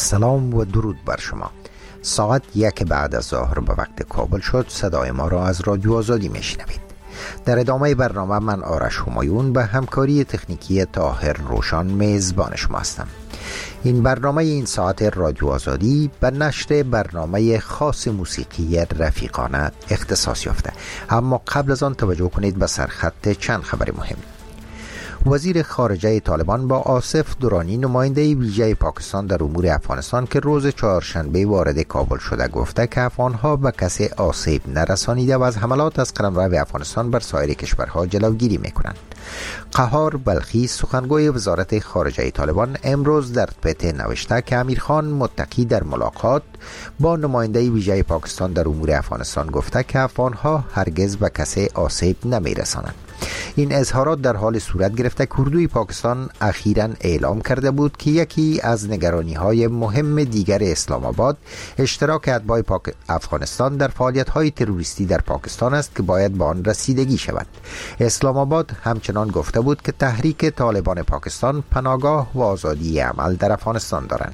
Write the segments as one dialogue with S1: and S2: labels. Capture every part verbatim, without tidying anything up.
S1: سلام و درود بر شما. ساعت یک بعد از ظهر به وقت کابل شد. صدای ما را از رادیو آزادی میشنوید. در ادامه برنامه من آرش همایون به همکاری تکنیکی طاهر روشان میزبان شما هستم. این برنامه این ساعت رادیو آزادی به نشر برنامه خاص موسیقی رفیقانه اختصاص یافته. اما قبل از آن توجه کنید به سرخط چند خبر مهم. وزیر خارجه طالبان با آصف درانی نماینده ویژه پاکستان در امور افغانستان که روز چهارشنبه وارد کابل شده گفته که افغانها به کسی آسیب نرسانیده و از حملات از قلمرو افغانستان بر سایر کشورها جلوگیری میکنند. قهار بلخی سخنگوی وزارت خارجه طالبان امروز در توییتر نوشته که امیرخان متقی در ملاقات با نماینده ویژه پاکستان در امور افغانستان گفته که افغانها هرگز به کسی آسیب نمیرسانند. این اظهارات در حال صورت گرفته که اردوی پاکستان اخیراً اعلام کرده بود که یکی از نگرانی‌های مهم دیگر اسلام آباد اشتراک اتباع پاک افغانستان در فعالیت‌های تروریستی در پاکستان است که باید به آن رسیدگی شود. اسلام آباد همچنان گفته بود که تحریک طالبان پاکستان پناهگاه و آزادی عمل در افغانستان دارند.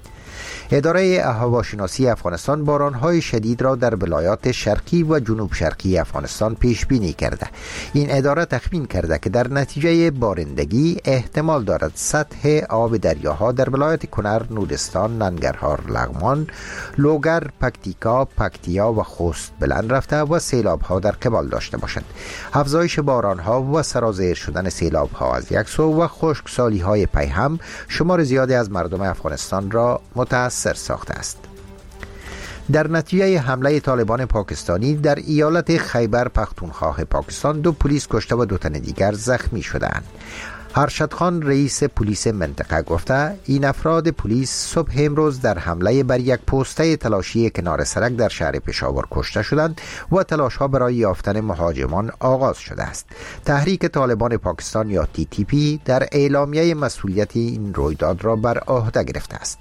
S1: اداره هواشناسی افغانستان بارانهای شدید را در ولایات شرقی و جنوب شرقی افغانستان پیش بینی کرده. این اداره تخمین کرده که در نتیجه بارندگی احتمال دارد سطح آب دریاها در ولایت کنر، نورستان، ننگرهار، لغمان، لوگر، پکتیکا، پکتیا و خوست بلند رفته و سیلابها در قبال داشته باشد. افزایش بارانها و سرازیر شدن سیلابها از یک سو و خشکسالی‌های پیهم شمار زیادی از مردم افغانستان را متأثر سر ساخته است. در نتیجه حمله طالبان پاکستانی در ایالت خیبر پختونخوا پاکستان دو پلیس کشته و دو تن دیگر زخمی شدند. ارشد خان رئیس پلیس منطقه گفته این افراد پلیس صبح امروز در حمله بر یک پوسته تلاشی کنار سرک در شهر پشاور کشته شدند و تلاش ها برای یافتن مهاجمان آغاز شده است. تحریک طالبان پاکستان یا تی تی پی در اعلامیه مسئولیت این رویداد را بر عهده گرفته است.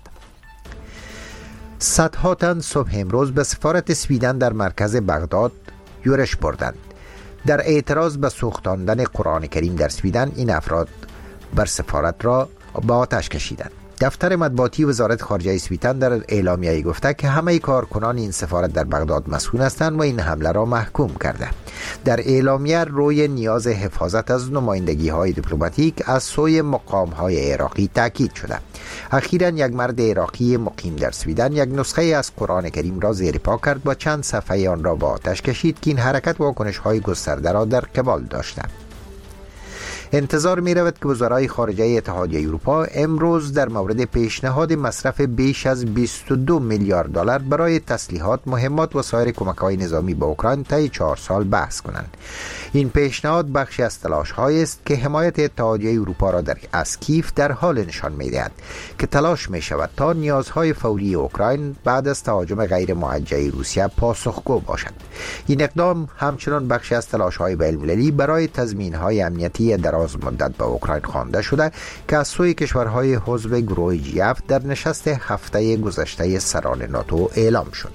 S1: صدها تن صبح امروز به سفارت سویدن در مرکز بغداد یورش بردند. در اعتراض به سوختاندن قرآن کریم در سویدن این افراد بر سفارت را به آتش کشیدند. دفتر مطبوعاتی وزارت خارجه سویدن در اعلامیه گفته که همه کارکنان این سفارت در بغداد مسئول هستند و این حمله را محکوم کرده. در اعلامیه روی نیاز حفاظت از نمایندگی های دیپلماتیک از سوی مقام های عراقی تاکید شده. اخیراً یک مرد عراقی مقیم در سویدن یک نسخه از قرآن کریم را زیر پا کرد و چند صفحه آن را به آتش کشید که این حرکت واکنش های گسترده را در قبال داشته. انتظار می رود که وزرای خارجه اتحادیه اروپا امروز در مورد پیشنهاد مصرف بیش از بیست و دو میلیارد دلار برای تسلیحات، مهمات و سایر کمک‌های نظامی به اوکراین طی چهار سال بحث کنند. این پیشنهاد بخشی از تلاش‌هایی است که حمایت اتحادیه اروپا را در از کیف در حال نشان می‌دهد که تلاش می‌شود تا نیازهای فوری اوکراین بعد از تهاجم غیر موجه روسیه پاسخگو باشد. این اقدام همچنان بخشی از تلاش‌های بین‌المللی برای تضمین‌های امنیتی در از مدت به اوکراین خوانده شده که از سوی کشورهای حزب گروه جی اف در نشست هفته گذشته سران ناتو اعلام شد.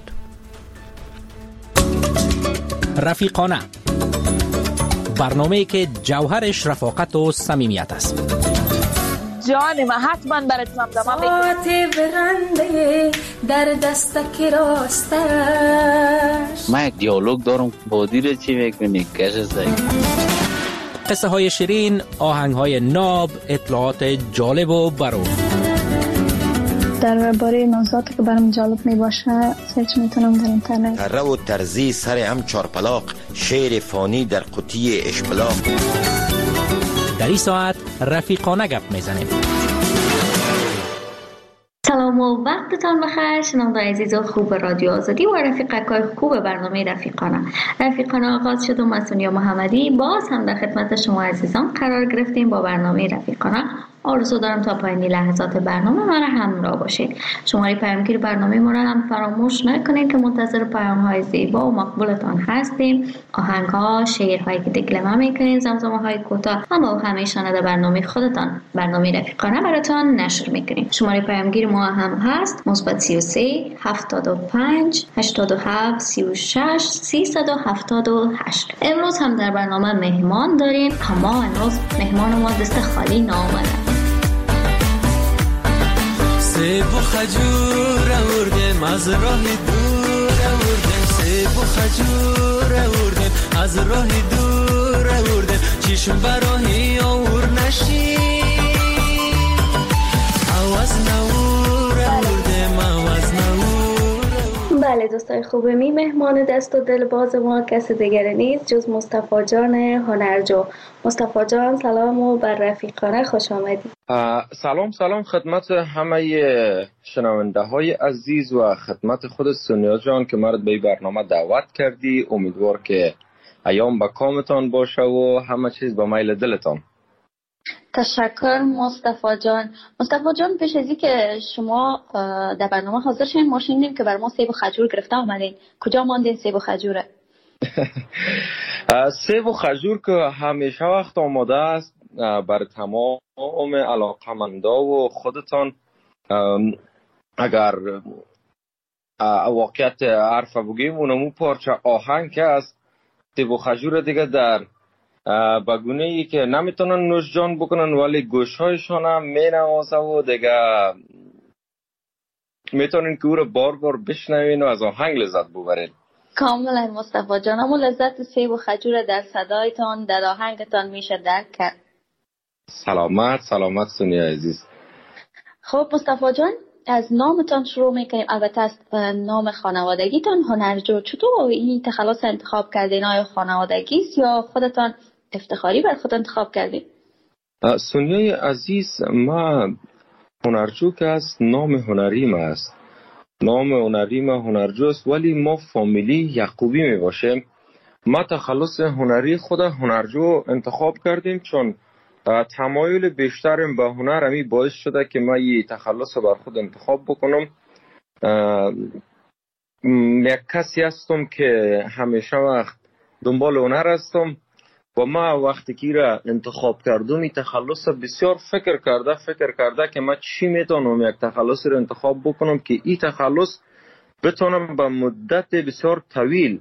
S2: رفیقانه، برنامه‌ای که جوهرش رفاقت و صمیمیت است.
S3: جان ما حتما برات دمدمه میکنم.
S4: برنده در دستک راستش.
S5: من یک دیالوگ دارم با دیر چی میکنی کش زایی.
S2: قصه های شیرین، آهنگ های ناب، اطلاعات جالب و برو.
S6: در باره موضوعاتی که برام جالب می باشه سرچ میتونم در اینترنت.
S7: تره و ترزی سر هم چارپلاق، شعر فانی در قطی اشپلاق.
S2: در این ساعت رفیقانه گپ میزنیم.
S8: سلام و وقتتان بخیر شنونده عزیز و خوب رادیو آزادی و رفیقای خوب برنامه رفیقانه. رفیقانه آغاز شد و من سونیا محمدی باز هم در خدمت شما عزیزان قرار گرفتیم با برنامه رفیقانه. آرزو دارم تا پایان لحظات برنامه ما را همراه باشید. شماره پیامگیر برنامه ما را هم فراموش نکنید که منتظر پیام‌های زیبا و مقبولتان هستیم. آهنگ‌ها، شعرهایی که دلگرم می‌کنید، زمزمه‌های کوتاه اما همیشه در برنامه خودتان برنامه رفیقانه براتون نشر می‌کنیم. شماره پیامگیر ما هم هست مثبت سی و سه هفتاد و پنج هشتاد و هفت سی و شش سیصد و هفتاد و هشت. امروز هم در برنامه مهمان داریم اما امروز مهمان ما دست خالی نامده.
S9: سیب و خجور آوردیم از راه دور آوردیم سیب و خجور آوردیم از راه دور آوردیم چشم براهی آور نشی آواز نور آوردیم آواز نور.
S8: بله دوستای خوبمی، مهمان دست و دل باز ما کسی دیگری نیست جز مصطفی جان هنرجو. مصطفی جان سلام و بر رفیقانه خوش آمدید.
S10: سلام سلام خدمت همه شنونده های عزیز و خدمت خود سونیا جان که مرد به برنامه دعوت کردی. امیدوار که ایام با کامتان باشه و همه چیز با میل دلتان.
S8: تشکر مصطفی جان. مصطفی جان پیش از این که شما در برنامه حاضر شدین ما شنیدیم که بر ما سیب و خجور گرفته آمدین. کجا ماندین سیب و خجوره؟
S10: سیب و خجور که همیشه وقت آماده است بر تمام علاقمندا و خودتان. اگر واقعیت حرف بگیم اونمو پارچه آهنگ که است سیب و خجور دیگه در بگونه ای که نمیتونن نوش جان بکنن ولی گوش هایشان هم می نوازه و دیگه میتونن که او رو بار بار بشنوین و از آهنگ لذت ببرین.
S8: کاملا مصطفی جان، همون لذت سیب و خجور در صدایتان در آهنگتان میشه درک کرد.
S10: سلامت سلامت سونیا عزیز.
S8: خب مصطفی جان از نامتان شروع میکنیم. البته از نام خانوادگیتان هنرجو. چطور این تخلص انتخاب کردین؟ آیا خانوادگی است یا خودتان افتخاری بر خود انتخاب کردین؟
S10: سونیای عزیز، ما هنرجو که است نام هنری ما است. نام هنری ما هنرجو است ولی ما فامیلی یعقوبی می باشیم. ما تخلص هنری خود هنرجو انتخاب کردیم چون تمایل بیشترم به هنر همی باعث شده که ما یه تخلص بر خود انتخاب بکنم. یک کسی هستم که همیشه وقت دنبال هنر هستم و ما وقتی که را انتخاب کردم این تخلص بسیار فکر کرده فکر کرده که ما چی میتونم یک تخلص را انتخاب بکنم که این تخلص بتونم به مدت بسیار طویل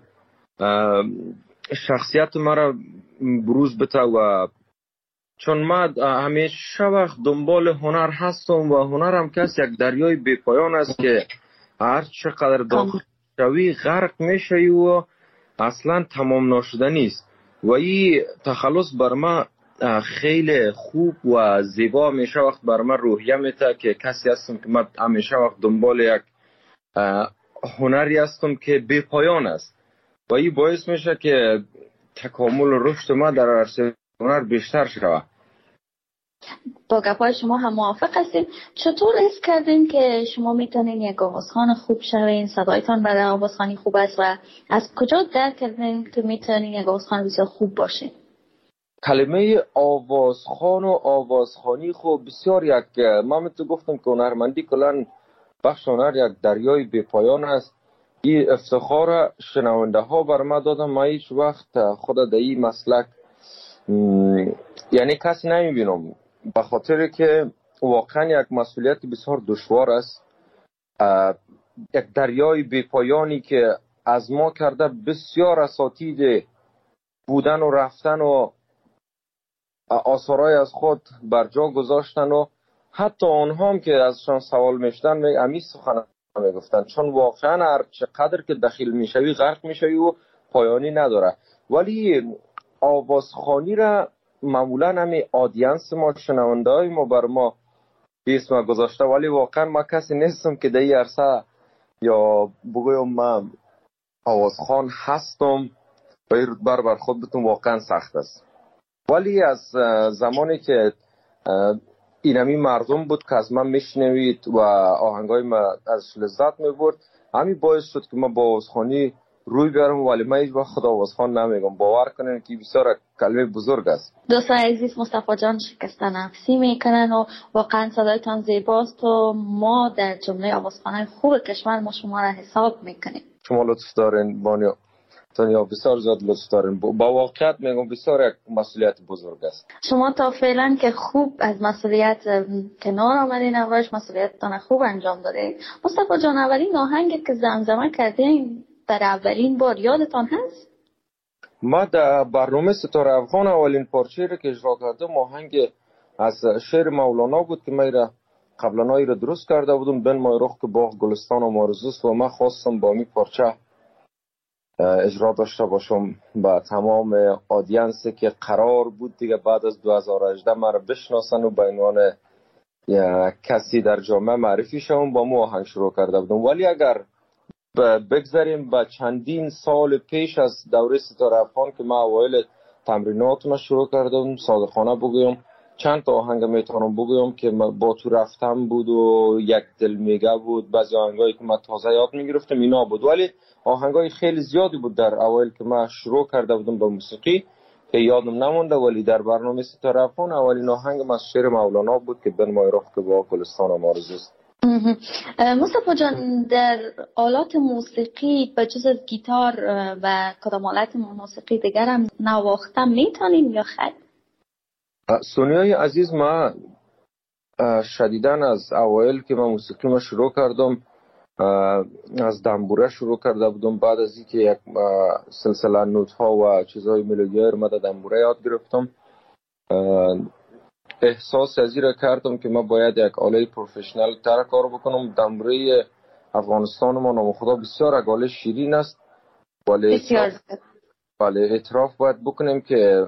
S10: شخصیت ما را بروز بده. و چون ما همیشه وقت دنبال هنر هستم و هنر هم کس یک دریای بی پایان است که هر چقدر داخل شوی غرق میشه و اصلا تمام ناشدنی است. و این تخلص بر ما خیلی خوب و زیبا میشه وقت بر من روحیه میده که کسی هستم که من همیشه وقت دنبال یک هنری هستم که بی پایان است و این باعث میشه که تکامل و رشد ما در عرصه هنر بیشتر شود.
S8: با گپای شما هم موافق هستیم. چطور حس کردین که شما میتونین یک آوازخوان خوب شوین؟ صدایتان برای آوازخوانی خوب است و از کجا درک کردین که میتونین یک آوازخوان بسیار خوب باشین؟
S10: کلمه آوازخوان و آوازخوانی خوب بسیار یک ما میتونم گفتم که هنرمندی کلان بخش هنر یک دریای بی پایان است. این افتخار شنونده ها بر ما دادن. ما هیچ وقت خود در این مسلک یعنی کسی نمیبینم به خاطر که واقعا یک مسئولیت بسیار دشوار است. یک دریای بی پایانی که از ما کرده بسیار اساتید بودن و رفتن و آثارای از خود بر جا گذاشتن و حتی آنها هم که ازشان سوال میشدن امی سخن میگفتن چون واقعا هر چقدر که داخل میشوی غرق میشوی و پایانی نداره. ولی آوازخوانی را معمولا همی آدینس ما شنونده های ما بر ما اسم گذاشته ولی واقعا ما کسی نیستم که در این عرصه یا بگویم من آوازخوان هستم و این رتبه بر خود بتون واقعا سخت است. ولی از زمانی که اینمی مردم بود که از من میشنوید و آهنگای ما ازش لذت میبرد همین باعث شد که ما با آوازخوانی روی بیارم. ولی من هیچ وقت خود آوازخوان نمیگم. باور کنین که بسیار کلمه بزرگ است.
S8: دوستان عزیز مصطفی جان شکسته نفسی میکنن و واقعا صدایتان زیباست و ما در جمله آوازخوان‌های خوب کشور ما شما را حساب میکنیم.
S10: شما لطف دارین بانیا تانیا، بسیار زیاد لطف دارین. با واقعیت میگم بسیار یک مسئولیت بزرگ است.
S8: شما تا فعلا که خوب از مسئولیت کنار آمدین اولش مسئولیتتان خوب انجام دادین. مصطفی جان اولین آهنگی که زمزمه کردین در اولین بار یادتان هست؟
S10: ما در برنامه ستاره افغان اولین پارچه را که اجرا کردم آهنگ از شعر مولانا بود که من را قبلنایی رو درست کرده بودم بن مایروخ که باغ گلستان و مارزوست و من خواستم با می پارچه اجرا داشته باشم با تمام آدینسی که قرار بود دیگه بعد از دو هزار و هجده من رو بشناسن و به عنوان کسی در جامعه معرفی شوم با مو آهنگ شروع کرده بودم. ولی اگر بگذاریم به چندین سال پیش از دوره ستاره افغان که من اوایل تمریناتم شروع کردم، صادقانه بگویم چند تا آهنگ میتونم بگویم که با تو رفتم بود و یک دل میگه بود، بعضی آهنگایی که من تازه یاد میگرفتم اینا بود. ولی آهنگای خیلی زیادی بود در اوایل که من شروع کرده بودم به موسیقی که یادم نمونده. ولی در برنامه ستاره افغان اولین آهنگم از شعر مولانا بود که بن مایروخ که با گلستان و مارزوست.
S8: مصطفی جان، در آلات موسیقی به جز از گیتار و کدام آلات موسیقی دیگر هم نواختن میتونین یا خیر؟
S10: سونیای عزیز، ما شدیدن از اوایل که من موسیقی ما شروع کردم از دنبوره شروع کرده بودم. بعد از اینکه یک سلسله نوت ها و چیزهای ملودی رو من دنبوره یاد گرفتم، احساس از این را کردم که من باید یک آله پروفشنال تر کار بکنم. دنبوره افغانستان ما نام خدا بسیار یک آله شیرین است، ولی بسیار ولی اعتراف باید بکنیم که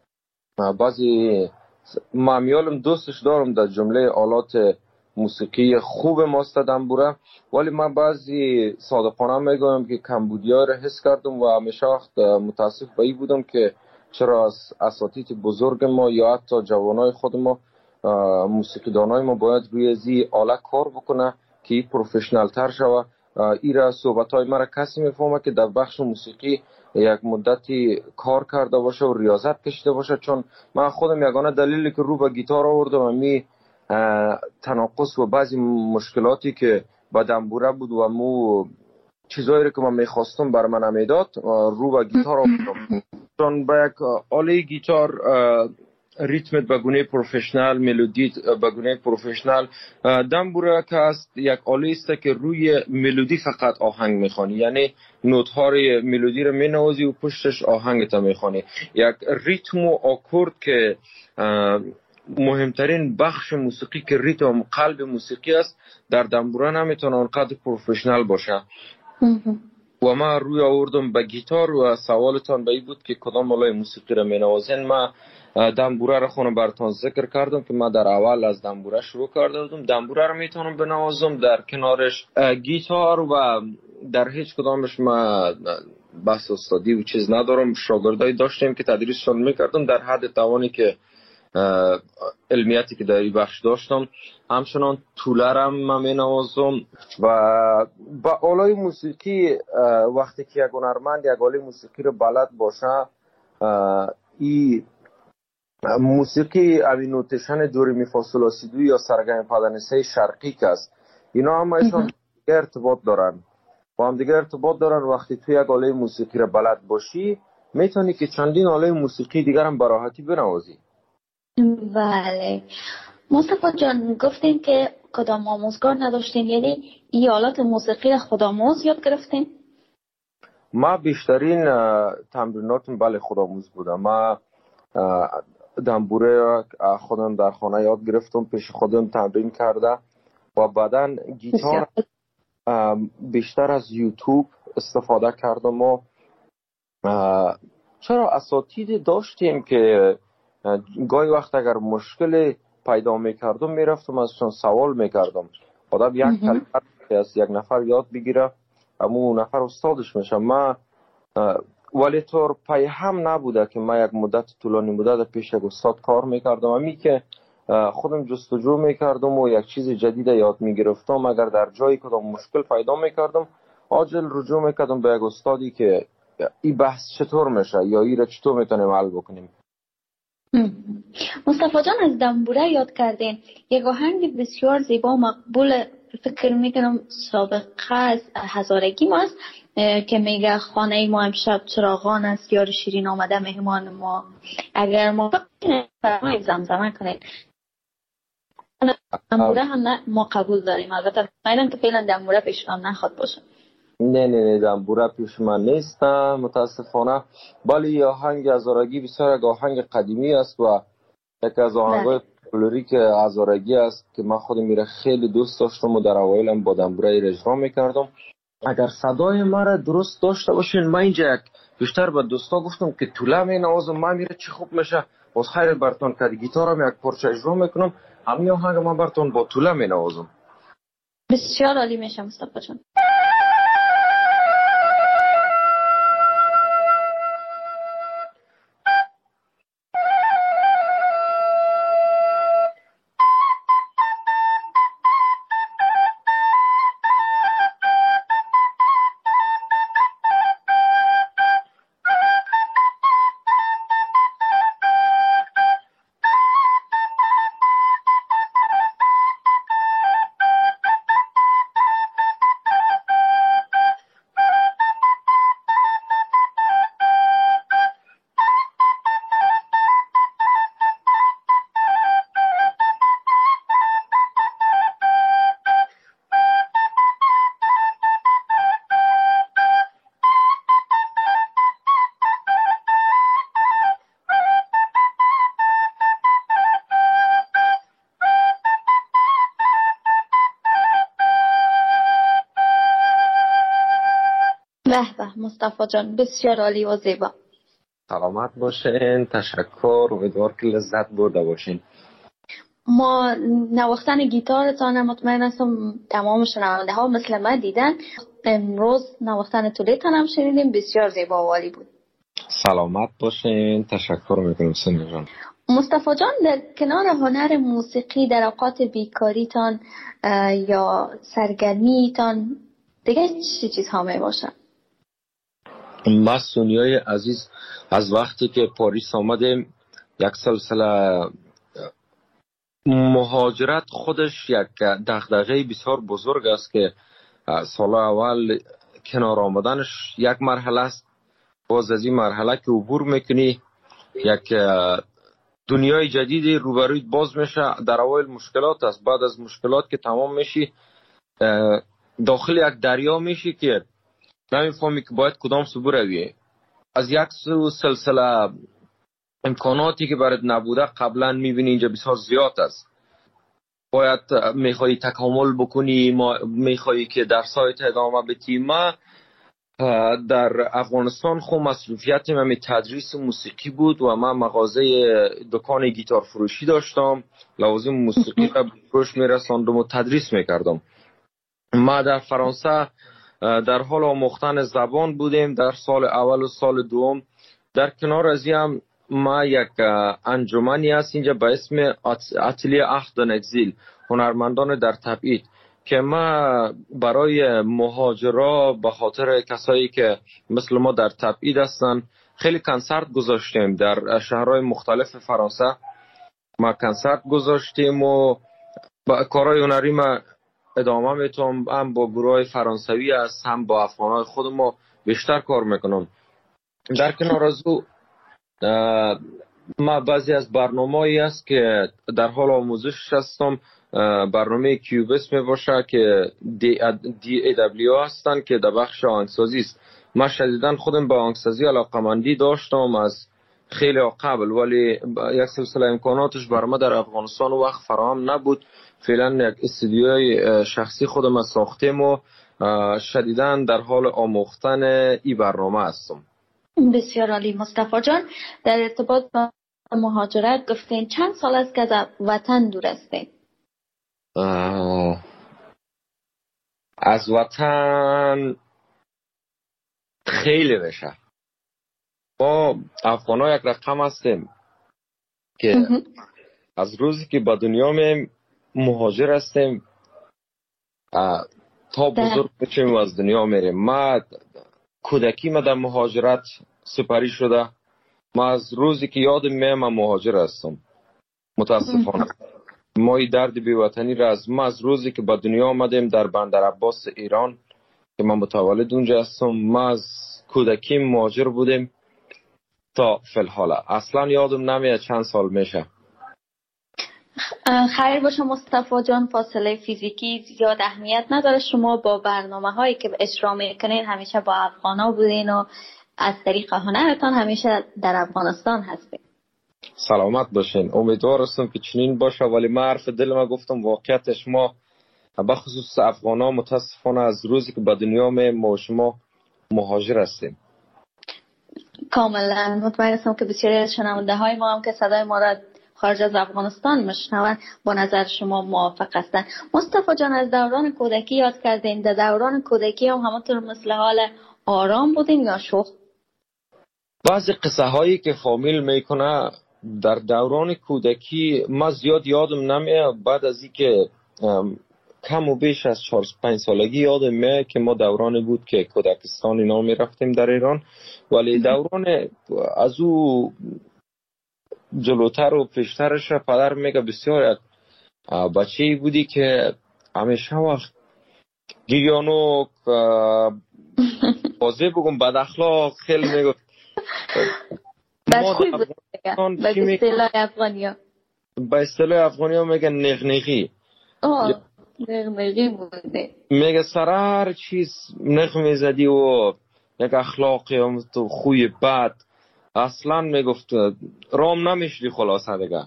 S10: بعضی معمیالم دوستش دارم در جمله آلات موسیقی خوب ماست دنبوره، ولی من بعضی صادقانه میگویم که کمبودی‌ها را حس کردم و همیشه وقت متاسف به این بودم که چرا از اساتید بزرگ ما یا حتی جوانای خود ما، موسیقیدانای ما باید روی ازی آله کار بکنه که این پروفشنال تر شوه. این را صحبت‌های مرا کسی میفهمه که در بخش موسیقی یک مدتی کار کرده باشه و ریاضت کشیده باشه، چون من خودم یگانه دلیلی که رو به گیتار آوردم می تناقض و بعضی مشکلاتی که با دنبوره بود و مو چیزایی که من میخواستم بر من نمیداد رو به گیتار آوردم، چون با یک آله گیتار ریتمت به گونه پروفشنال، ملودی به گونه پروفشنال. دنبوره که است یک آله است که روی ملودی فقط آهنگ میخوانی، یعنی نوت ها ملودی رو مینوازی و پشتش آهنگت میخوانی. یک ریتم و آکورد که مهمترین بخش موسیقی که ریتم قلب موسیقی است، در دنبوره نمیتونه آنقدر پروفشنال باشه. و ما روی آوردم به گیتار و سوالتان به این بود که کدام آله موسیقی رو مینوازین. ما دنبوره رو خونه براتون ذکر کردم که ما در اول از دنبوره شروع کرده بودم. دنبوره رو میتونم بنوازم، در کنارش گیتار و در هیچ کدامش ما بحث استادی و چیز ندارم. شاگردای داشتیم که تدریسشون میکردم در حد توانی که علمیتی که در این بخش داشتم. همچنان طولرم من مینوازم و با آلای موسیقی وقتی که یک هنرمند یک آله موسیقی رو بلد باشه، این موسیقی اوی نوتشن دوری می فا صل لا سی دو یا سرگم پدنسه شرقی که است، اینا هم ایشان ارتباط دارن با هم دیگه ارتباط دارن. وقتی تو یک آله موسیقی رو بلد باشی میتونی که چندین آله موسیقی دیگر هم براحتی بنوازی.
S8: بله. مصطفی جان، گفتین که کدام آموزگار نداشتین، یعنی این آلات موسیقی خودآموز یاد گرفتین؟
S10: ما بیشترین تمریناتم بله خودآموز بودم. ما دنبوره خودم در خانه یاد گرفتم، پیش خودم تمرین کرده و بعداً گیتار بیشتر از یوتیوب استفاده کردم. و چرا اساتید داشتیم که گاهی وقت اگر مشکل پیدا میکردم میرفتم ازشون سوال میکردم. آدم یک کلمه از یک نفر یاد بگیره اما نفر استادش میشه. ما ولی طور پای هم نبوده که من یک مدت طولانی مدت پیش یک استاد کار میکردم، امی که خودم جستجو میکردم و یک چیز جدید یاد میگرفتم. اگر در جایی کدام مشکل پیدا میکردم عاجل رجوع میکردم به یک استادی که این بحث چطور میشه یا این را چطور میتونیم حل بکنیم.
S8: مصطفی جان، از دنبوره یاد کردین. یک آهنگ بسیار زیبا و مقبول، فکر میکنم سابقه از هزارگی ماست، که میگه خانه ما امشب چراغان است، یار شیرین آمده مهمان ما، اگر ما فرمایید زمزمه کنید. دنبوره هم نه ما قبول داریم، البته فعلا که فعلا دنبوره پیش هم نخواد باشه.
S10: نه نه نه دنبوره پیش من نیستم متاسفانه، ولی آهنگ هزارگی بسیار یک آهنگ قدیمی است و یک از آهنگای فولکلوری که هزارگی است که من خودم میره خیلی دوست داشتم و در اوایلم با دنبوره اجرا میکردم. اگر صدای ما را درست داشته باشین، من اینجا یک بیشتر به دوستا گفتم که طوله می نوازم، من میره چی خوب میشه. باز خیر براتون که گیتارم یک پارچه اجرا میکنم، همین آهنگ من براتون با طوله می نوازم.
S8: بسیار عالی میشه مصطفی جان. به به مصطفی جان، بسیار عالی و زیبا.
S10: سلامت باشین، تشکر، امیدوار که لذت برده باشین.
S8: ما نواختن گیتارتان مطمئن هستم تمام شنونده ها مثل من دیدن. امروز نواختن تولیتان هم شنیدیم، بسیار زیبا و عالی بود.
S10: سلامت باشین، تشکر میکنم سنی جان.
S8: مصطفی جان، در کنار هنر موسیقی در اوقات بیکاریتان یا سرگرمیتان دیگه چه چیزها می باشه؟
S10: ما سونیای عزیز از وقتی که پاریس آمدیم یک سلسله مهاجرت خودش یک دغدغه بسیار بزرگ است که سال اول کنار آمدنش یک مرحله است. باز از این مرحله که عبور میکنی یک دنیای جدیدی روبروی باز میشه. در اول مشکلات است، بعد از مشکلات که تمام میشی داخل یک دریا میشی که نمیفهمی که باید کدام سو بروی. از یک سو سلسله امکاناتی که برات نبوده قبلا میبینی اینجا بسیار زیاد است. باید میخوایی تکامل بکنی، میخوایی که در سایت ادامه بدی. ما در افغانستان خو مصروفیت من تدریس موسیقی بود و من مغازه دکان گیتار فروشی داشتم، لوازم موسیقی را به فروش میرساندم و تدریس میکردم. ما در فرانسه در حال آموختن زبان بودیم در سال اول و سال دوم. در کنار از این ما یک انجمنی است اینجا به اسم اتلیه اخت دن اگزیل، هنرمندان در تبعید، که ما برای مهاجرا به خاطر کسایی که مثل ما در تبعید هستن خیلی کنسرت گذاشتیم در شهرهای مختلف فرانسه. ما کنسرت گذاشتیم و با کارهای هنری ما ادامه میتونم، هم با گروه فرانسوی است هم با افغانای خود ما بیشتر کار میکنم. در کنار از او ما بعضی از برنامه‌ای است که در حال آموزش هستم. برنامه کیوبس می باشه که دی ای دبلیو هستن که در بخش آهنگسازی است. من شدیداً خودم به آهنگسازی علاقه‌مندی داشتم از خیلی قبل، ولی یک سلسله امکاناتش برای ما در افغانستان وقت فراهم نبود. فعلا یک استودیوی شخصی خودم ساختم و شدیداً در حال آموختن این برنامه هستم.
S8: بسیار عالی. مصطفی جان، در ارتباط با مهاجرت گفتین چند سال است که از وطن دور هستین؟
S10: از وطن خیلی بشه. ما افغان‌ها یک رقم هستیم که از روزی که به دنیا میم مهاجر هستیم تا بزرگ بشیم و از دنیا میریم. ما کودکی ما در مهاجرت سپری شده. ما از روزی که یادم میم مهاجر هستم. متاسفانه ما این درد بی‌وطنی را از ما از روزی که به دنیا آمدیم در بندر عباس ایران که من متولد اونجا هستم، ما از کودکی مهاجر بودیم تا فی‌الحال. اصلا یادم نمیاد چند سال میشه.
S8: خیر باشه مصطفی جان، فاصله فیزیکی زیاد اهمیت نداره. شما با برنامه هایی که اجرا میکنین همیشه با افغانا بودین و از طریق هنرتان همیشه در افغانستان هستین.
S10: سلامت باشین. امیدوار هستم که چنین باشه، ولی من حرف دل ما گفتم واقعیتش ما بخصوص افغان ها متاسفانه از روزی که به دنیا می ما شما مهاجر هستیم.
S8: کاملا مطمئن هستم که بسیاری از شنونده های ما هم که صدای ما را خارج از افغانستان میشنون با نظر شما موافق هستند. مصطفی جان، از دوران کودکی یاد کردین. در دوران کودکی هم همونطور مثل حال آرام بودین یا شوخ؟
S10: بعضی قصه هایی که فامیل میکنه در دوران کودکی ما زیاد یادم نمیاد. بعد از اینکه کم و بیش از چهار پنج سالگی یادم میاد که ما دورانی بود که کودکستان اینا میرفتیم در ایران، ولی دوران از او جلوتر و پیشترش پدر میگه بسیار بچه‌ای بودی که همیشه وقت گیریانو بازی بگم بد اخلاق خیلی میگفت.
S8: بدخوی بود به اصطلاح افغانیا.
S10: به اصطلاح افغانیا میگن نغنغی.
S8: آه نغنغی بوده.
S10: میگه سر هر چیز نغ میزدی و یک اخلاقی هم تو خوی بد اصلا میگفت رام نمیشدی خلاصه دیگه.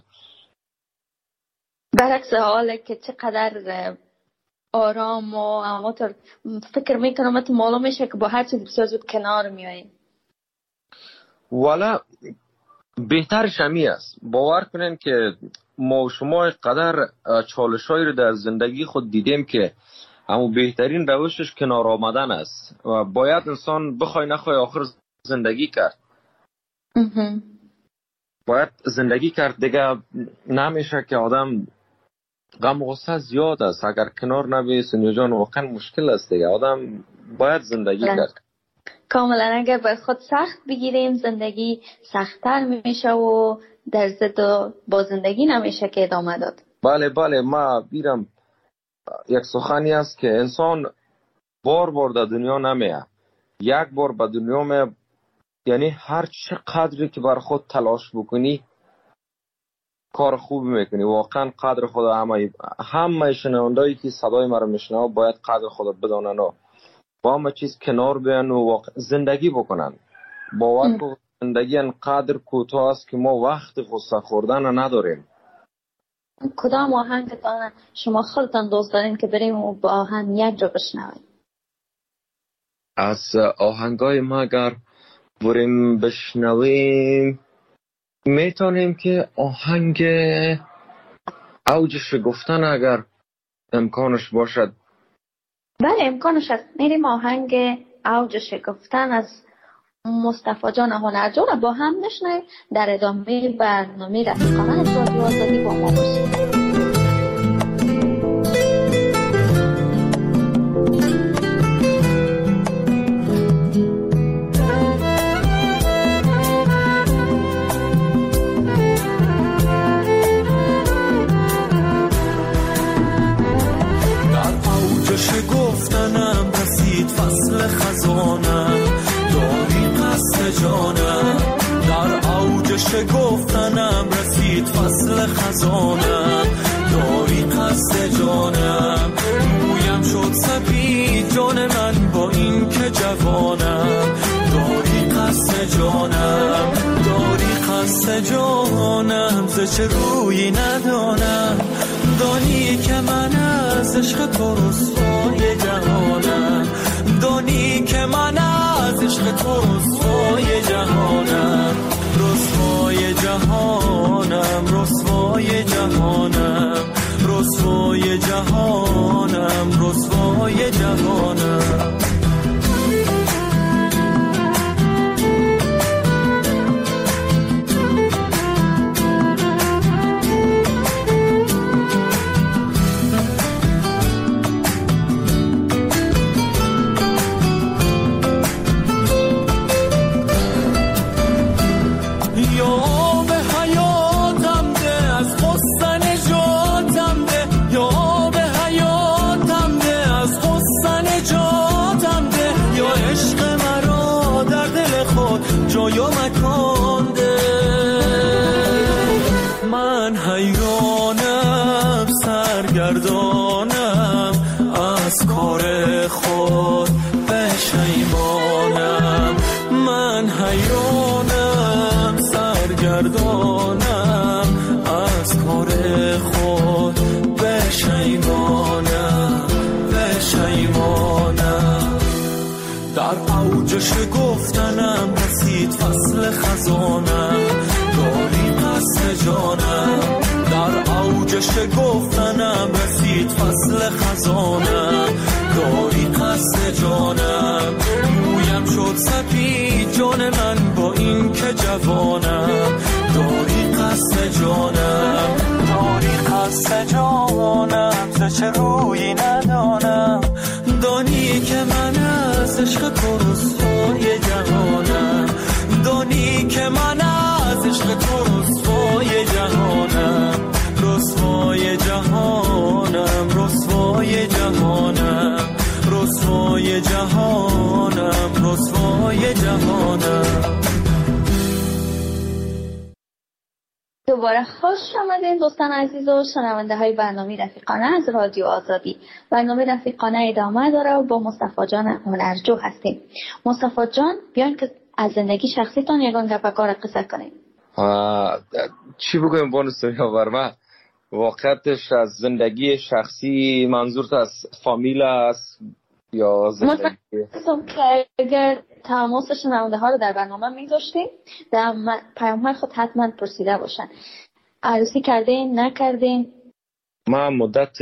S8: برعکس حاله که چقدر آرام و همونطور فکر میکنم تو معلوم میشه که با هر چیز بسیار زود کنار میاییم.
S10: والا بهترش همی است. باور کنین که ما شما قدر چالشایی رو در زندگی خود دیدیم که اما بهترین روشش کنار آمدن است و باید انسان بخوای نخوای آخر زندگی کرد. باید زندگی کرد دیگه. نمیشه که آدم غم و غصه زیاد است. اگر کنار نبیسن جان واقعا مشکل است دیگه. آدم باید زندگی کرد.
S8: کاملا اگر بر خود سخت بگیریم زندگی سخت‌تر میشه و در ضد با زندگی نمیشه که ادامه داد.
S10: بله بله ما بیرم یک سخنی است که انسان بار بار در دنیا نمیه. یک بار به دنیا می، یعنی هر چه قدری که بر خود تلاش بکنی کار خوبی میکنی. واقعا قدر خود همه همه شنوندهایی که صدای ما رو میشنوه باید قدر خود بدانن و با همه چیز کنار بیان و واقع زندگی بکنن. باور کن زندگی انقدر کوتاه است که ما وقت غصه خوردن نداریم.
S8: کدام آهنگتان شما خودتان دوست دارین که بریم و با آهنگ یک جا بشنویم؟
S10: از آهنگای ما اگر بریم بشنویم میتونیم که آهنگ اوج شگفتن اگر امکانش باشد.
S8: بله امکانش هست. میریم آهنگ اوج شگفتن از مصطفی جان هنرجو را با هم نشنویم. در ادامه برنامه رفیقانه از رادیو آزادی با ما باشید.
S9: شگفتنم رسید فصل خزانم داری قصد جانم. در اوج شگفتنم رسید فصل خزانم داری قصد جانم. مویم شد سپید جان من با این که جوانم داری قصد جانم. داری قصد جانم ز چه روی ندانم. دانی که من از عشق تو رسوای جهانم. دانی که من از عشق تو رسوای جهانم. رسوای جهانم رسوای جهانم رسوای جهانم رسوای جهانم. جای مکان ده من حیرانم سرگردانم از کار خود پشیمانم. من حیرانم سرگردانم کار خود پشیمانم پشیمانم. در اوج شگفتنم رسید فصل خزانم، داری قصد جانم. در اوج شگفتنم رسید فصل خزانم، داری قصد جانم. مویم شد سپید جان من با این که جوانم، داری قصد جانم. داری قصد جانم ز چه رویی ندانم، دانی که من از عشق تو رسوای جهانم، دانی که من از عشق تو رسوای جهانم، رسوای جهانم رسوای جهانم رسوای جهانم رسوای جهانم.
S8: دوباره خوش آمدین دوستان عزیز و شنونده های برنامه رفیقانه از رادیو آزادی. برنامه رفیقانه ادامه داره و با مصطفی جان هنرجو هستیم. مصطفی جان بیاین که از زندگی شخصیتون یگان گپکار قصه کنیم.
S10: چی بگویم بانو سویا برما؟ واقعتش از زندگی شخصی منظورت از فامیل است یا زندگی؟
S8: مطمئنم که اگر تماس شنونده ها رو در برنامه میذاشتیم در پیام خود حتما پرسیده باشن عروسی کردین نکردین؟
S10: ما مدت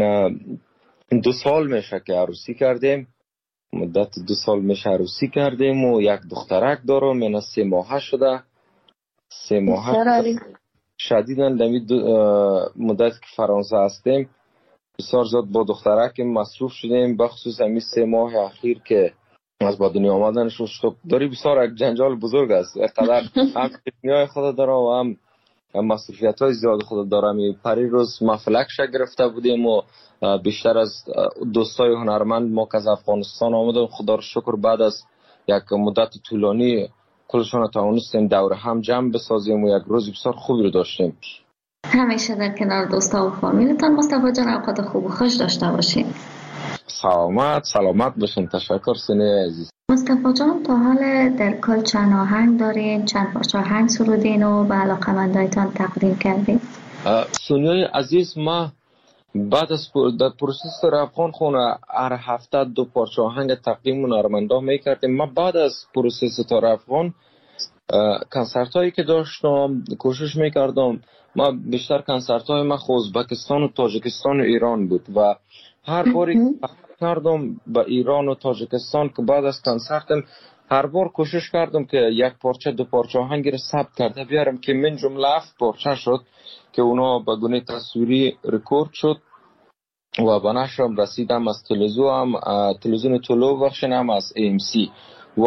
S10: دو سال میشه که عروسی کردیم، مدت دو سال میشه عروسی کردیم و یک دخترک دارم، اینا سه ماه شده. سه ماه شدیدن دمی مدت که فرانسه هستیم بسیار زیاد با دخترک مصروف شدیم، بخصوص همی سه ماه اخیر که از با دنیا آمدنش شد داری بسیار یک جنجال بزرگ است. اقدر هم دنیای خود داره و هم مصروفیت های زیاد خود داره. پری روز مفلکش گرفته بودیم و بیشتر از دوستای هنرمند ما که از افغانستان آمدن خدا رو شکر بعد از یک مدت طولانی کلشون توانستیم دور هم جمع بسازیم و یک روز بسیار خوبی رو داشتیم.
S8: همیشه در کنار دوستا و فامیلتان مصطفی جان اوقات خوب و خوش داشته باشین.
S10: سلامت سلامت باشین. تشکر سینه عزیز.
S8: مصطفی جان تا حال در کل چند آهنگ دارین، چند پارچه آهنگ سرودین و به علاقه‌مندایتان تقدیم کردین؟
S10: سونیای عزیز ما بعد از در پروسس افغان خونه هر هفته دو پارچه آهنگ تقدیم هنرمندا میکردیم. ما بعد از پروسس تار افغان کنسرت هایی که داشتم کوشش میکردم، ما بیشتر کنسرت های ما ازبکستان و تاجیکستان و ایران بود و هر باری کردم به ایران و تاجیکستان که بعد از کنسرتم هر بار کوشش کردم که یک پارچه دو پارچه آهنگی رو ثبت کرده بیارم که من جمله هفت پارچه شد که اونا به گونه تصویری رکورد شد و به نشرم رسیدم از تلویزیون تلویزیون طلوع بخشنم از ای ام سی و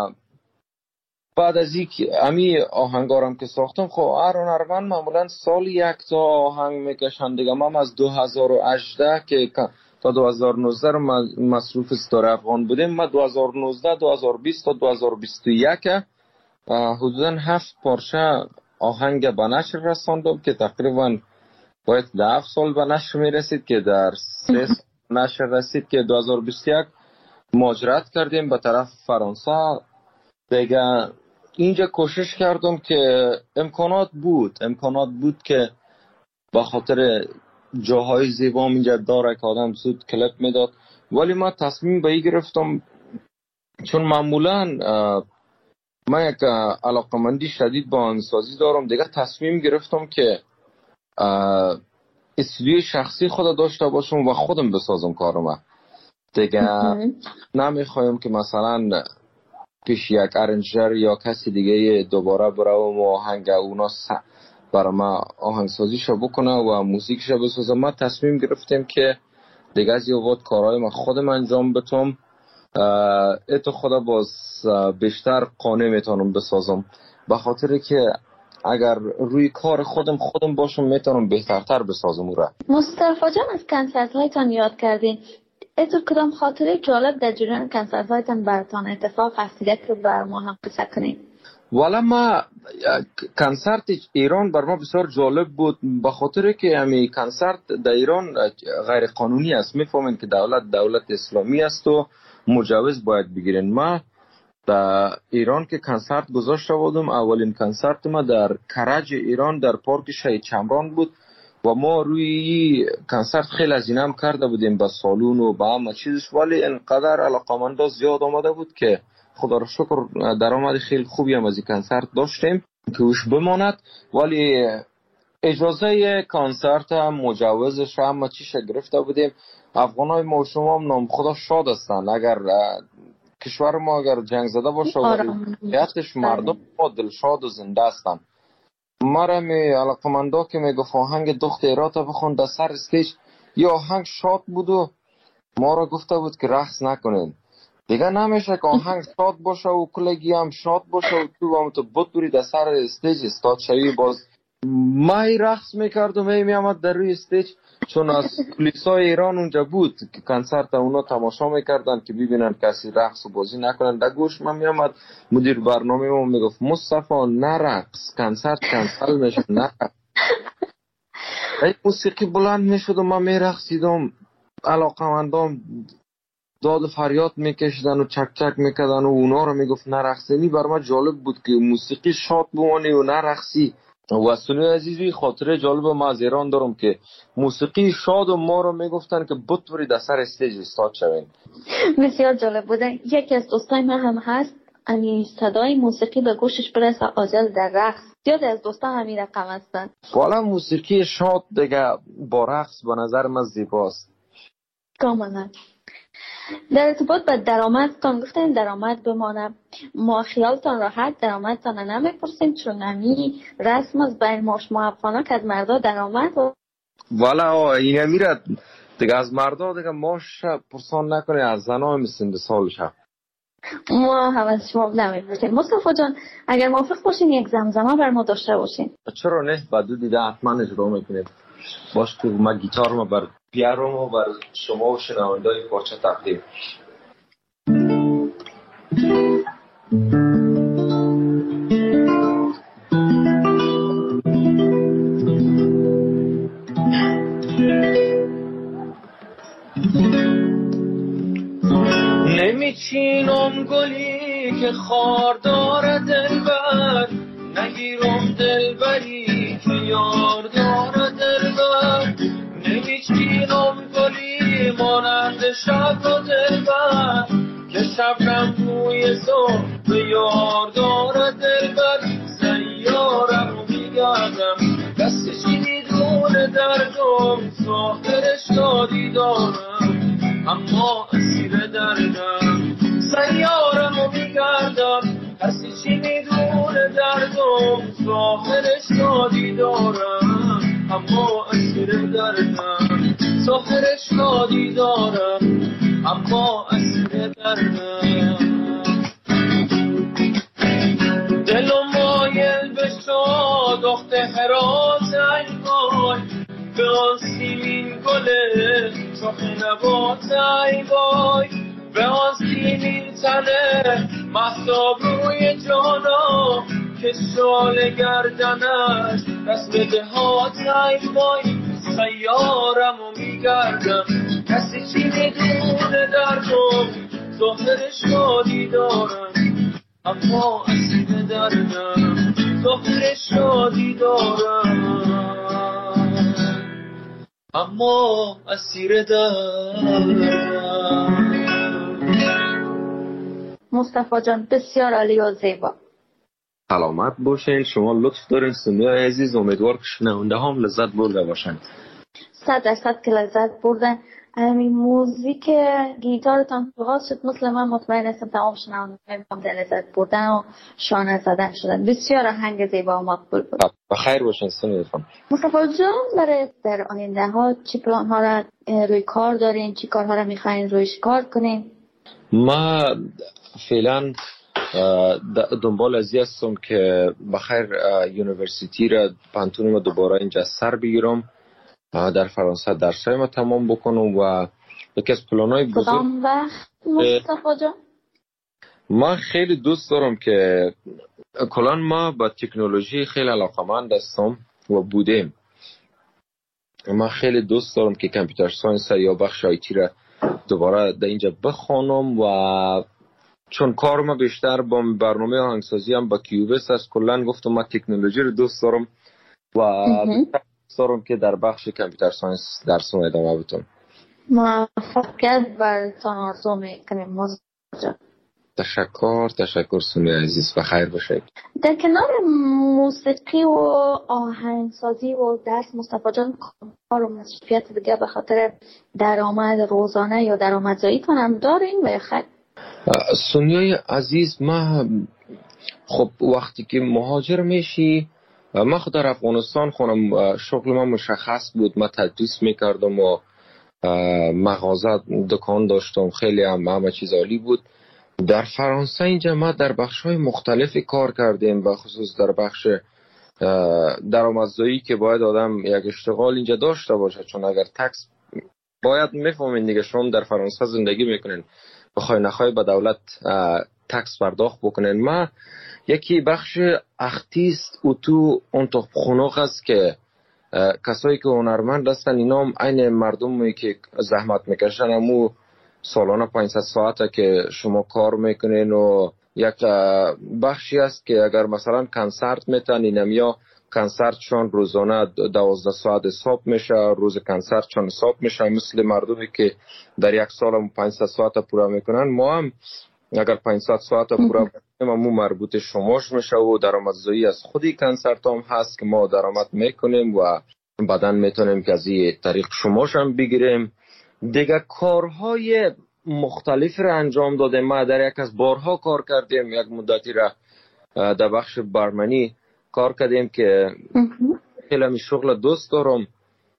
S10: بعد از یک امی آهنگارم که ساختم خب هر هنرمند معمولا سال یک تا آهنگ میکشن دیگه. ما از دو هزار و هجده که تا دو هزار و نوزده رو مصروف ستاره افغان بودیم، ما دو هزار و نوزده دو هزار و بیست تا دو هزار و بیست و یک حدودا هفت پارچه آهنگ به نشر رساندم که تقریبا باید ده هفت سال به نشر میرسید که در سه نشر رسید که دو هزار و بیست و یک مهاجرت کردیم به طرف فرانسه دیگه. اینجا کوشش کردم که امکانات بود امکانات بود که با خاطر جاهای زیبا اینجا داره که آدم زود کلیپ میداد، ولی ما تصمیم به این گرفتم چون معمولا من یک علاقمندی شدید با آهنگسازی دارم دیگه. تصمیم گرفتم که استودیوی شخصی خود داشته باشم و خودم بسازم کارم دیگه. نمیخوایم که مثلا پیش یک ارنجر یا کسی دیگه دوباره برام آهنگ اونا برای ما آهنگسازیشو بکنه و موسیقیشو بسازه. ما تصمیم گرفتیم که دیگه از یه وقت کارهای ما خودم انجام بتم، اتو خدا باز بیشتر قانع میتونم بسازم به خاطر که اگر روی کار خودم خودم باشم میتونم بهترتر بسازم. اون را
S8: مصطفی جان از کنسرت هایتان یاد کردین، اتو کدام خاطره جالب در جریان کنسرت هایتان براتان اتفاق افتاده که بر ما هم قصه کنین؟
S10: والا ما کنسرت ایران بر ما بسیار جالب بود به خاطر که همین کنسرت در ایران غیر قانونی است. میفهمین که دولت دولت اسلامی است و مجوز باید بگیرین. ما در ایران که کنسرت گذاشته بودم، اولین کنسرت ما در کرج ایران در پارک شهید شمران بود و ما روی کنسرت خیلی هزینه هم کرده بودیم با سالون و با همه چیزش، ولی اینقدر علاقمندا زیاد آمده بود که خدا را شکر درآمد خیلی خوبی هم از این کنسرت داشتیم که وش بماند. ولی اجازه کنسرت هم مجوزش هم چیش گرفته بودیم. افغانای ما شما هم نام خدا شاد هستن. اگر کشور ما اگر جنگ زده باشه حقیقتش مردم ما دلشاد و زنده هستن. مرا می علاقمندا که میگفت آهنگ دخت ایراتا بخون در سر استیج، یا آهنگ شاد بود و ما را گفته بود که رقص نکنین. دیگه نمیشه که آهنگ شاد باشه و کلگی هم شاد باشه و تو هم تو بطوری در سر استیج استاد شوی. باز مای رقص میکرد و می میامد در روی استیج، چون از پلیسای ایران اونجا بود که کنسرت اونا تماشا میکردن که ببینن کسی رقص و بازی نکنن. در گوش من میامد مدیر برنامه ما میگفت مصطفی نرقص، کنسرت کنسل میشه، نرقص. ای موسیقی بلند میشد و من میرقصیدم، علاقمندام داد و فریاد میکشیدن و چک چک میکردن و اونا رو میگفت نرقصینی. بر من جالب بود که موسیقی شاد بمانی و نرقصی. و سنوی عزیزی خاطره جالب ما از ایران دارم که موسیقی شاد و ما رو میگفتن که بطوری در سر استیج استاد شوین.
S8: بسیار جالب بوده. یکی از دوستای من هم هست، امی صدای موسیقی به گوشش برسه عاجل در رقص. زیاد از دوستا همین رقم هستن.
S10: والا موسیقی شاد دیگه با رقص به نظر من زیباست.
S8: کاملا. در ارتباط با درآمدتان گفتن درآمد بمانه، ما خیالتان راحت درآمدتان نمیپرسیم، چون همی رسم از بین ماش ما افغانا که از مردا درآمد و
S10: والا این میره دیگه از مردا دیگه ماش پرسان نکنه، از زنا مثل به سالش هم
S8: ما هم از شما نمیپرسیم. مصطفی جان اگر موافق باشین یک زمزمه بر ما داشته باشین.
S10: چرا نه؟ بعدو دیده حتما اجرا میکنیم. باش که ما گیتار ما بر پیانو ما بر شما و شنونده‌های پارچه تقدیم.
S9: نمیچینم گلی که خار داره دلبر، نگیرم دلبری که یار داره دلبر. نمیچینم گلی مانند شب و دلبر، که شبنم بوی صبح یار داره دلبر. سیارم و میگردم دست چی میدونه دردم، ظاهر شادی دارم اما اسیر دردم. سیارم و میگردم کسی چی میدونه دردم، ظاهر شادی دارم اما اسیر دردم. ظاهر شادی دارم اما اسیر دردم. دلم مایل به شاد دخت حراس ایوای، به آن سیمین گله شاخ نبات ایوای. به آن سیمین تنه مهتاب روی جانا، که شال گردنش دست به دهات ایوای. سیارم و میگردم کسی چی میدونه دردم، ظاهر شادی دارم اما اسیر دردم. ظاهر شادی دارم اما اسیر دردم.
S8: مصطفی جان بسیار عالی و زیبا.
S10: سلامت باشین. شما لطف دارین سنوی عزیز. امیدوار که شنونده هم لذت برده باشن.
S8: صد درصد که لذت بردن. همین موزیک گیتارتان آغاز شد، مثل من مطمئن هستم تمام شنونده هم در لذت بردن و شانه زدن شدن. بسیار آهنگ زیبا و مقبول بود.
S10: بخیر باشین سنوی خانم.
S8: مصطفی جان برای در آینده ها چی پلان ها را روی کار دارین؟ چی کارها را میخواین رویش کار کنین؟
S10: ما فعلا دنبال ازی هستم که بخیر یونیورسیتی را پانتون ما دوباره اینجا سر بگیرم، در فرانسه درسای ما تمام بکنم و یکی از پلانای بزرگ.
S8: کدام وقت مصطفی جان؟
S10: ما خیلی دوست دارم که کلان ما با تکنولوژی خیلی علاقمند هستم و بودیم. ما خیلی دوست دارم که کامپیوتر ساینس یا بخش آیتی را دوباره در اینجا بخونم و چون کار ما بیشتر با برنامه آهنگسازی هم با کیوبس است، کلا گفتم من تکنولوژی رو دوست دارم و دوست دارم که در بخش کامپیوتر ساینس درسم ادامه بدم.
S8: موفقیت براتون آرزو میکنیم موزه.
S10: تشکر تشکر سونی عزیز و خیر باشید.
S8: در کنار موسیقی و آهنگسازی و درس مصطفی جان کار و مصروفیت دیگه به خاطر درآمد روزانه یا درآمدزاییتون هم دارین و یا خیر؟
S10: سونی عزیز ما خب وقتی که مهاجر میشی، ما خود در افغانستان خونم شغل ما مشخص بود، ما تدریس میکردم و مغازه دکان داشتم، خیلی هم همه چیز عالی بود. در فرانسه اینجا ما در بخش‌های مختلفی کار کردیم، به خصوص در بخش درآمدزایی که باید آدم یک اشتغال اینجا داشته باشه، چون اگر تکس باید میفهمین دیگه، شما در فرانسه زندگی میکنین بخوای نخوای به دولت تکس پرداخت بکنین. ما یکی بخش اختیست و تو اون تو خونوق است که کسایی که هنرمند هستن اینا هم عین مردمی که زحمت میکشن، همو سالانه پانصد ساعته که شما کار میکنین و یک بخشی است که اگر مثلا کنسرت میتنین یا کنسرت چون روزانه دوازده ساعت حساب میشه، روز کنسرت چون حساب میشه، مثل مردمی که در یک سال هم پانصد ساعت پورا میکنن. ما هم اگر پانصد ساعت پورا بکنیم همون مربوط شماش میشه و درآمدزایی از خودی کنسرت هم هست که ما درآمد میکنیم و بعداً میتونیم که از این طریق شماش هم بگیریم. دیگه کارهای مختلف را انجام دادیم. ما در یک از بارها کار کردیم، یک مدتی را در بخش برمنی کار کردیم که خیلی شغل دوست دارم،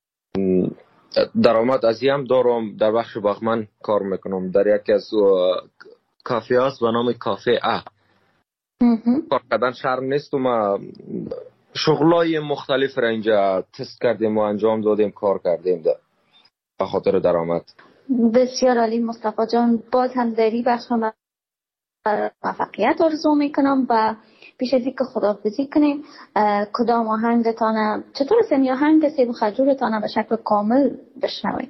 S10: درآمد از هم دارم. در بخش باغمن کار میکنم، در یک از کافه هست به نام کافه ا. کار کردن شرم نیست و ما شغلای مختلف را اینجا تست کردیم و انجام دادیم، کار کردیم ده. به خاطر درآمد.
S8: بسیار عالی مصطفی جان، باز هم دری بخش هم موفقیت آرزو میکنم و پیش از اینکه خداحافظی کنیم کدام آهنگتان چطور سمی آهنگ سیب و خجورتان به شکل کامل بشنویم؟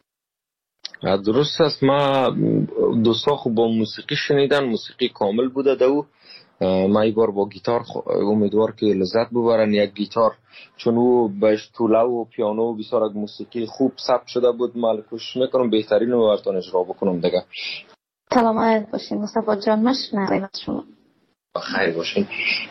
S10: درست است، ما دوستا خوب با موسیقی شنیدن، موسیقی کامل بوده دو. ما ای بار با گیتار امیدوار که لذت ببرن. یک گیتار چون او بهش توله و پیانو و بسیار یک موسیقی خوب ثبت شده بود، ما کوشش میکنم بهترین رو براتون اجرا بکنم دیگه.
S8: سلامت باشین مصطفی جان، مشنویم از شما.
S10: خیر باشین.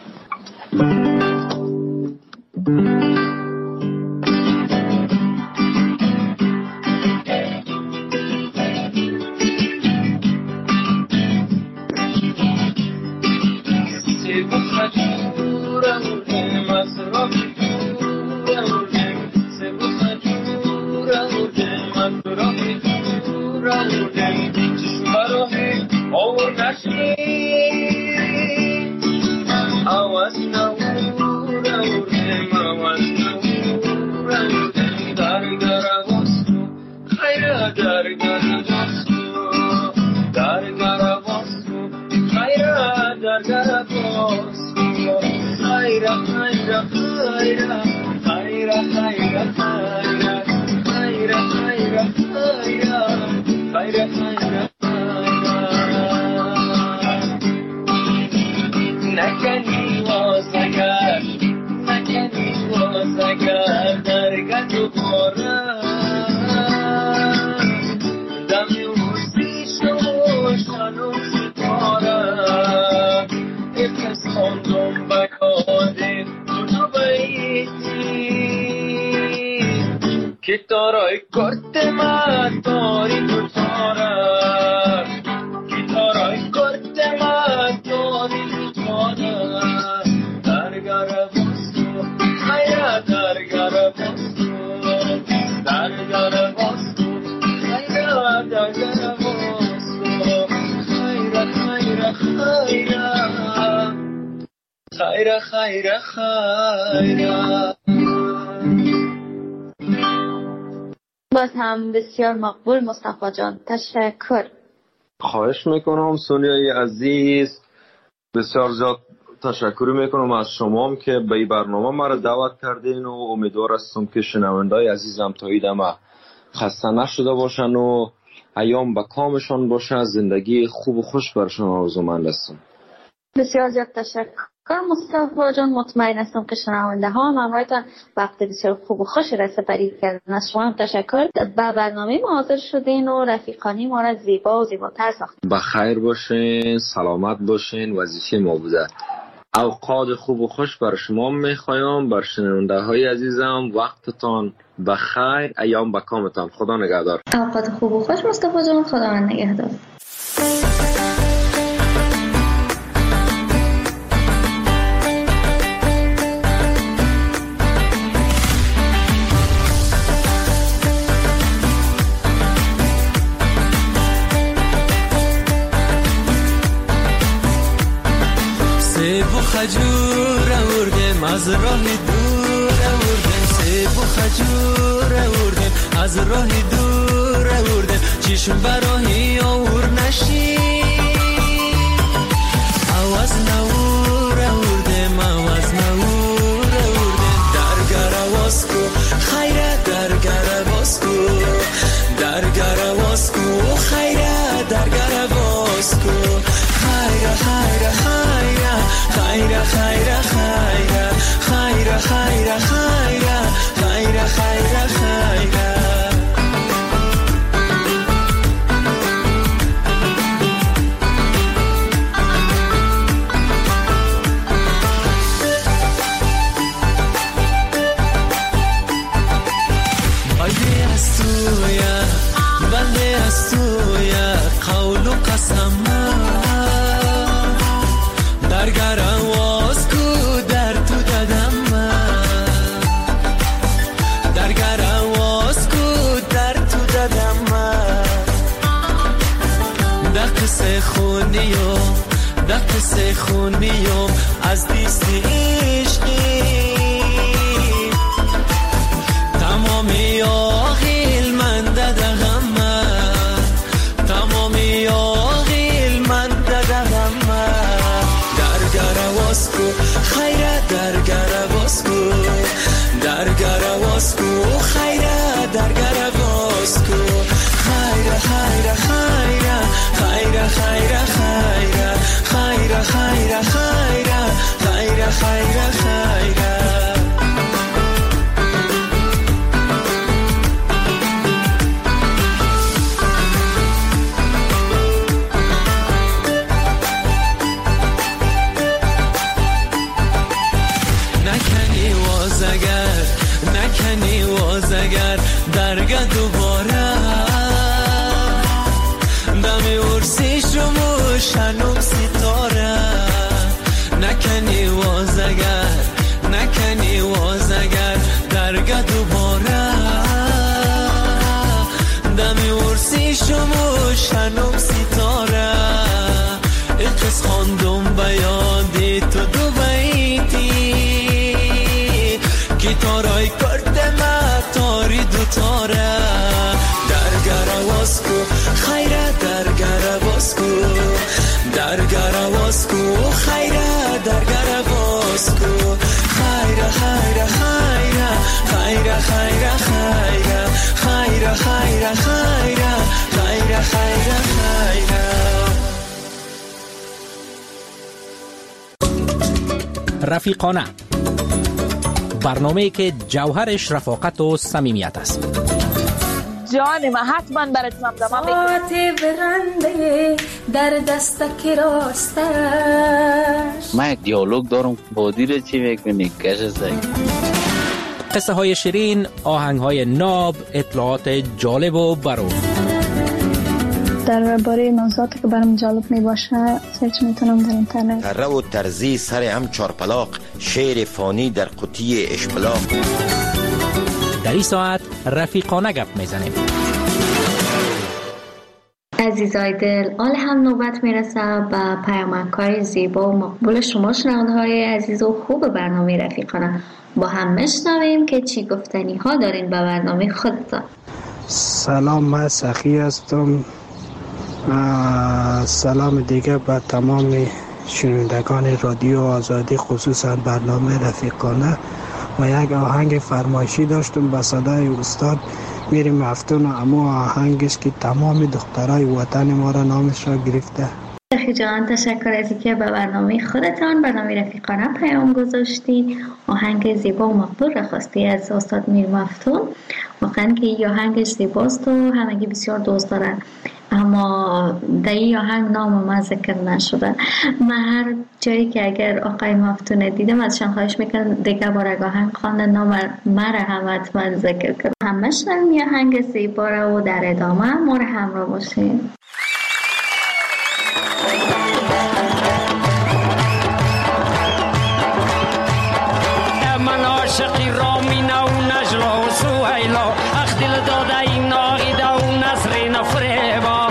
S9: خیره خیره خیره.
S8: باز هم بسیار مقبول مصطفی جان، تشکر.
S10: خواهش میکنم سونیای عزیز، بسیار زیاد تشکر میکنم از شما هم که به این برنامه ما را دعوت کردین و امیدوار هستم که شنوندای عزیزم تا ایدم خسته نشده باشن و ایام به کامشان باشه. زندگی خوب و خوش برشان آرزومند هستم.
S8: بسیار زیاد تشکر مصطفی جان. مطمئن هستم که شنونده ها هم همراهتان وقت بسیار خوب و خوشی را سپری کردن. از شما هم تشکر. به برنامه ما حاضر شدین و رفیقانی ما را زیبا و زیباتر ساختین.
S10: بخیر باشین، سلامت باشین. وظیفه ما بوده. اوقات خوب و خوش بر شما میخوایم. بر شنونده های عزیزم وقتتان بخیر، ایام به کامتان. خدا نگهدار.
S8: اوقات خوب و خوش مصطفی جان. خدا نگهدار.
S9: خجور آوردم از راه دور آوردم، سیب و خجور آوردم از راه دور آوردم، چشم براهی آور نشی آواز نور آوردم، آواز نور آوردم. درگر آواز کو خیره، درگر آواز کو، درگر آواز کو خیره، درگر آواز کو خیره خیره خیره خیره خیره خیره خیره خیره خیره خیره خیره خیره. بنده از تویه، بنده از تویه قول و قسم درگر آواز کو در تو دادم من، درگر آواز کو در تو دادم من. در قصه خونیم، در قصه خونیم از دیستی عشقی تمامی آغیل من دادم من، تمامی آغیل من دادم من. درگر آواز کو خیره، درگر آواز کو، درگر آواز کو خیره، درگر آواز کو خیره خیره خیره خیره خیره خیره خیره خیره خیره خیره خیره خیره. نکنی واز اگر درگه دوباره دم ارسیش رو موشنم ستاره. نکنی واز اگر، نکنی واز اگر درگه دوباره دم ارسیش رو موشنم ستاره. اقص خواندم بیادی تو دو بیتی گیتارای کرده ما تاری دو تاره. درگر آواز کو خیره، درگر آواز کو، درگر آواز کو خیره، درگر آواز کو خیره خیره خیره خیره خیره خیره خیره خیره خیره خیره خیره خیره.
S2: رفیقانه، برنامه‌ای که جوهرش رفاقت و صمیمیت است.
S3: جان من حتما برات زمزمه میکنم.
S4: ساعت برنده در دستک راستش.
S5: من دیالوگ دارم با دیره چی میکنی کش زنگ.
S2: قصه های شیرین، آهنگ های ناب، اطلاعات جالب و برو.
S6: درباره موضوعاتی که برام جالب می باشه سرچ میتونم در اینترنت.
S7: تره و ترزی سر هم چارپلاق، شعر فانی در قوطی اشپلاق.
S2: در این ساعت رفیقانه گپ میزنیم.
S8: عزیزای دل، حال هم نوبت میرسه به پیامک‌های زیبا و مقبول شما شنونده های عزیز و خوب برنامه رفیقانه. با هم میشنویم که چی گفتنی ها دارین به برنامه خودتان.
S11: سلام، من سخی هستم. سلام دیگه به تمام شنوندگان رادیو آزادی، خصوصا برنامه رفیقانه. و یک آهنگ فرمایشی داشتم به صدای استاد میریم مفتون و اما آهنگ است که تمام دخترای وطن ما را نامش را گرفته.
S8: رفیق جان تشکر از اینکه به برنامه خودتان برنامه رفیقانه پیام گذاشتی. آهنگ زیبا و مقبول را خواستی از استاد میر مفتون. واقعا که این آهنگش زیباست و همگی بسیار دوست دارن، اما در این آهنگ نام من ذکر نشده. من هر جایی که اگر آقای مفتون دیدم ازشان خواهش میکنم دیگه بار اگه آهنگ خوانده نام من را هم حتما ذکر کنم. همه شنم این آهنگ زیبا را و در ادامه ما را همراه باشیم.
S9: من عاشقی رامینه و نجلا و سویلا، اخ دل داده این ناغیده و نسرین فریبا،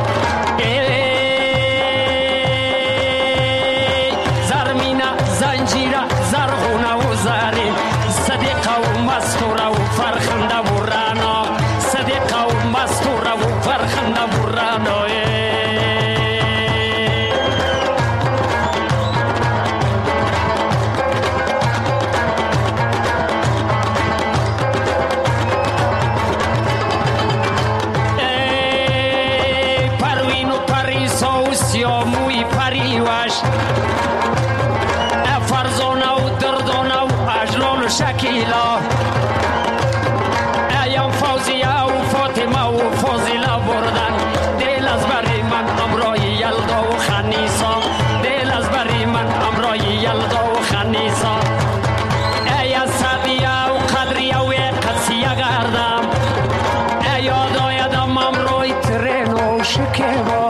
S9: زرمینه زنجیره زرغونه و زرین، صدیقه و مستوره و فرخنده و رانا، صدیقه و مستوره و فرخنده و رانا. فرزانه و دردانه و اجلال و شکیلا، ایام فوزیه و فاطمه و فاضله بردن دل از بری من امرای یلدا و خنیسا، دل از بری من امرای یلدا و خنیسا. ای از سقیه و قدریه و قدسیه گردم، ای یاد آیدم امرای ترین و شکیبا،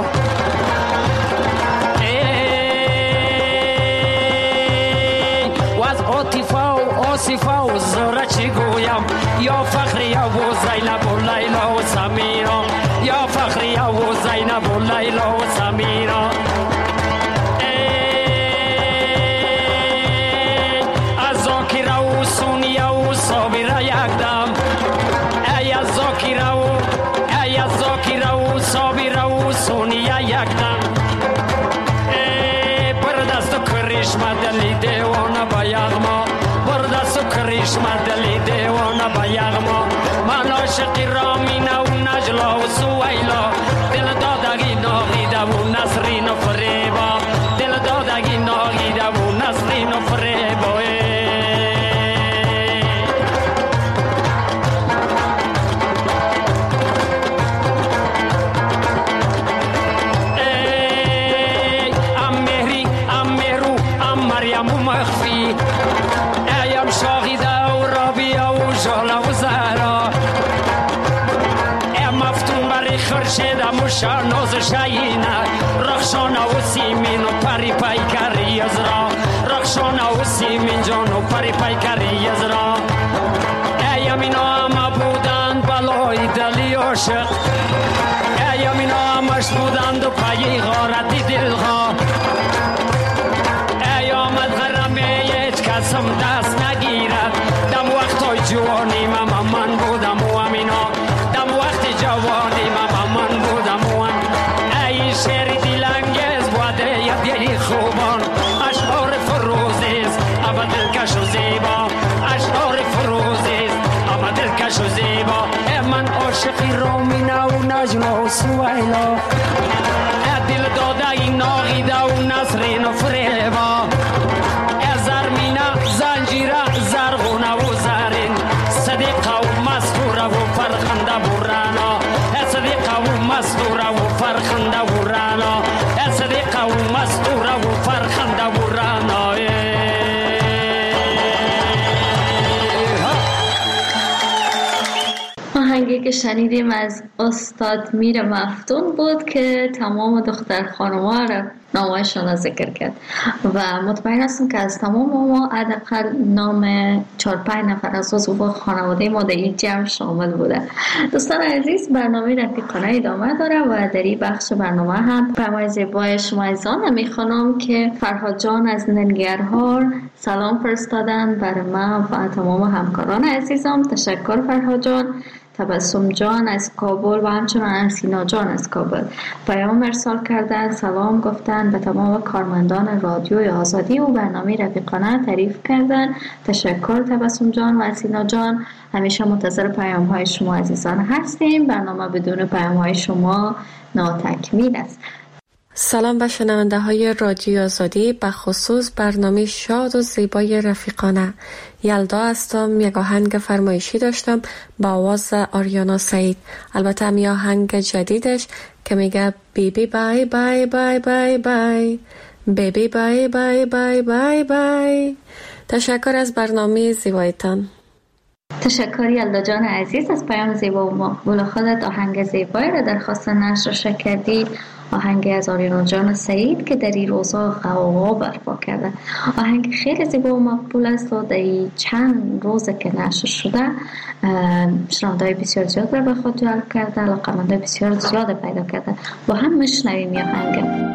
S9: آصفه و زهره چی گویم، یا فخریه و زینب و لیلا و سمیرا، یا فخریه و زینب و لیلا و سمیرا. از زاکیره و سونیه و صابره یکدم، ای از زاکیره و ای از زاکیره و صابره و سونیه یکدم، بر دست و کرشمه دلی دیوانه به یغما، کرشمه دلی دیوانه به یغما. من عاشقی رامینه و نجلا و سویلا، دل دادگی ناغیده و نسرین و فریبا، دل دادگی ناغیده و نسرین و فریبا. ام مهری ام مهرو ام مریم و مخفی، ایم شاهیده و رابیه و جاله و زهرا، ام مفتون بری خرشیده و شانوز شاینه، رخشانه و سیمین و پری پیکری ازرا، رخشانه و سیمین جان و پری پیکری ازرا. ایم اینا همه بودند بلای دلی عاشق، ایم اینا همش بودند و پایی غارتی دلها، ای آمد غرمه هیچ کسم دست نگیرد، دم وقتای جوانی من من بودم و امینا، دم وقت جوانی من من بودم و ام. ای شعر دلانگیز بوده یه دلی خوبان، اشعار فروزیز اما دلکش و زیبا، اشعار فروزیز اما دلکش و زیبا. من عاشقی رامینه و نجلا و سویلا، دل داده این ناغیده و نسرین و فریبا، زرمینه زنجیره زرغونه و زرین، صدیقه و مستوره و فرخنده و رانا، صدیقه و مستوره و فرخنده و رانا، صدیقه و مستوره و فرخنده و رانا.
S8: آهنگی که شنیدیم از استاد میر مفتون بود که تمام دختر خانم‌ها را نامشان را ذکر کرد و مطمئن هستم که از تمام ما حداقل نام چهار پنج نفر از عضو خانواده ما در این جمع شامل بوده. دوستان عزیز، برنامه رفیقانه ادامه داره و در این بخش برنامه هم پیام زیبای شما عزیزان میخوانم که فرهاد جان از ننگرهار سلام فرستادن برای من و تمام همکاران عزیزم. تشکر فرهاد جان. تبسم جان از کابل و همچنان حسینا جان از کابل پیام ارسال کردن، سلام گفتن، به تمام کارمندان رادیوی آزادی و برنامه رفیقانه تعریف کردن. تشکر تبسم جان و حسینا جان. همیشه منتظر پیام های شما عزیزان هستیم. برنامه بدون پیام های شما ناتکمیل است.
S12: سلام به شنونده های رادیو آزادی، به خصوص برنامه شاد و زیبای رفیقانه. یلدا هستم. یک آهنگ فرمایشی داشتم با آواز آریانا سعید، البته می آهنگ جدیدش که میگه بیبی بای بای بای بای بای، بیبی بای بای بای بای بای. تشکر از برنامه زیبایتان.
S8: تشکر یلدا جان عزیز از پیام زیبا و مقبول خودت. آهنگ زیبایی را درخواست نشر کردی، آهنگ از آریانا جان سعید که در این روزا غوغا برپا کرده. آهنگ خیلی زیبا و مقبول است و در چند روز که نشر شده شنونده‌های بسیار زیاد را به خود جلب کرده، علاقه‌مندان بسیار زیاد پیدا کرده. با هم میشنویم این آهنگ.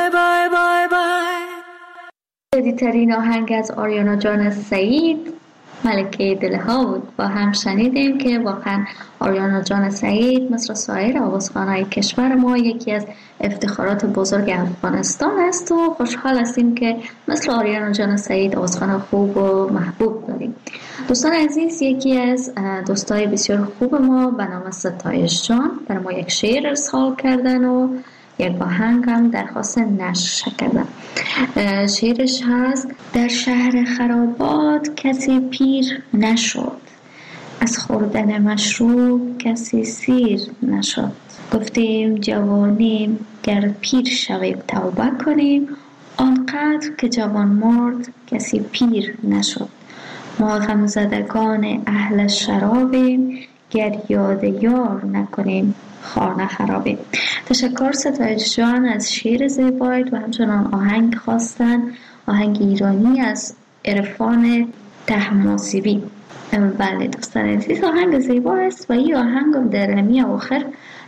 S8: ترین آهنگ از آریانا جان سعید ملکه دلها بود و هم شنیدیم که واقعا آریانا جان سعید مثل سایر آوازخوان‌های کشور ما یکی از افتخارات بزرگ افغانستان است و خوشحال هستیم که مثل آریانا جان سعید آوازخوان خوب و محبوب داریم. دوستان عزیز، یکی از دوستای بسیار خوب ما به نام ستایش جان برای ما یک شعر ارسال کردن و یک آهنگ هم درخواست نشر کردن. شعرش هست: در شهر خرابات کسی پیر نشد، از خوردن مشروب کسی سیر نشد. گفتیم جوانیم گر پیر شویم توبه کنیم، آنقدر که جوان مرد کسی پیر نشد. ما غمزدگان اهل شرابیم، گر یاد یار نکنیم خانه خرابیم. تشکر ستایش جان از شعر زیبایت و همچنان آهنگ خواستن، آهنگ ایرانی از عرفان طهماسبی. بله دوستان عزیز، آهنگ زیبا است و این آهنگ در همی آخر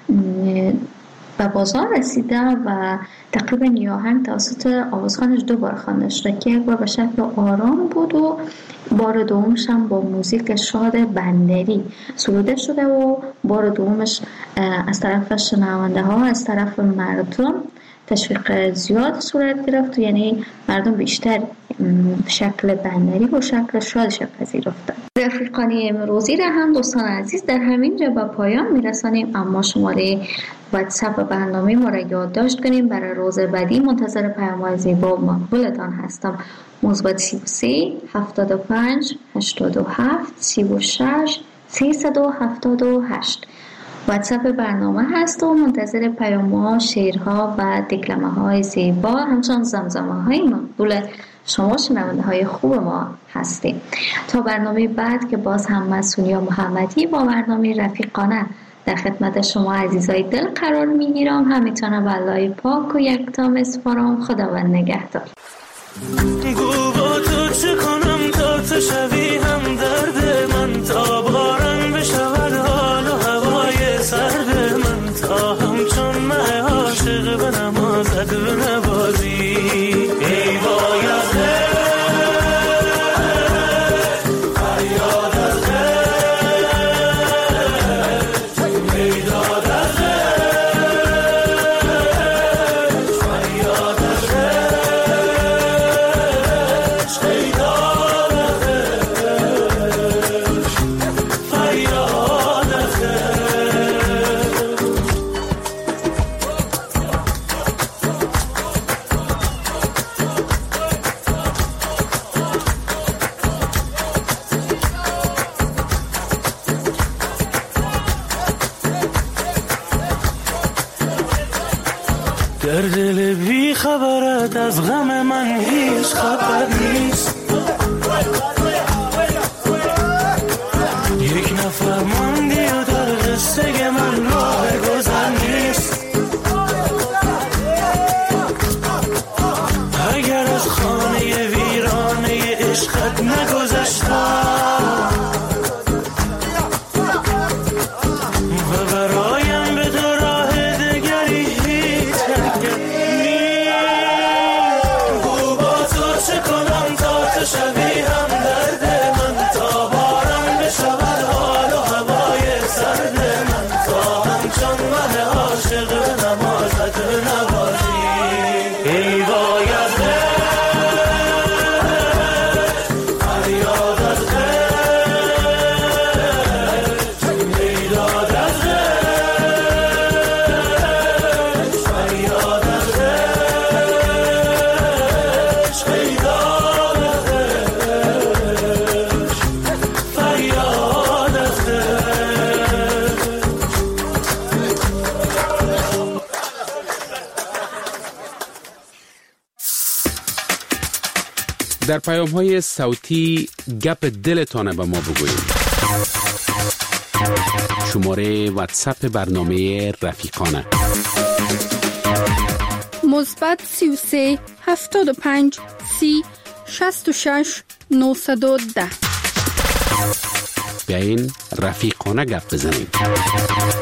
S8: به بازار رسیده و تقریبا این آهنگ توسط آوازخوانش دو بار خوانده شده که یک بار به شکل آرام بود و بار دومش هم با موزیک شاد بندری سروده شده و بار دومش از طرف شنونده ها از طرف مردم تشویق زیاد صورت گرفت، یعنی مردم بیشتر شکل بندری و شکل شادش پذیرفتند. رفیقانی امروزی را هم دوستان عزیز در همین جا به پایان میرسانیم، اما شماره واتساپ برنامه ما را یادداشت کنیم. برای روز بعدی منتظر پیام‌های زیبا و مقبولتان هستم. مثبت سی و سه هفتاد و پنج هشتاد و هفت سی و شش سیصد و هفتاد و هشت واتساپ برنامه هست و منتظر پیام‌ها، شعرها و دکلمه‌های زیبا همچنان زمزمه‌های مقبول شما شنونده های خوب ما هستیم. تا برنامه بعد که باز هم من سونیا محمدی با برنامه رفیقانه در خدمت شما عزیزای دل قرار میگیرم. همیتونه به الله پاک و یکتا میسپارم. خداوند نگهدار.
S9: گو با تو چه کنم تا تو شوی هم درد من، تا بارم بشود حال و هوای سرد من، تا همچون مه عاشق به نمازت بنوازی. ای وای در دل بی خبرت از غم من هیچ خبر نیست، یک نفر ماندی و در قصه من راه گذر نیست. اگر از خانه ویرانه عشقت نگذشتم و برایم به تو راه دگری هیچ حرکت نیست. گو با تو چه کنم تا تو شوی هم درد من، تا بارم بشود حال و هوای سرد من، تا همچون من عاشق به نمازت بنوازی. ای وای از
S13: در پیام‌های صوتی گپ دلتان به ما بگویید. شماره واتساپ برنامه رفیقانه
S14: مثبت سی و سه هفتاد و پنج سی شصت و شش نهصد و ده.
S13: بیاین رفیقانه گپ بزنیم.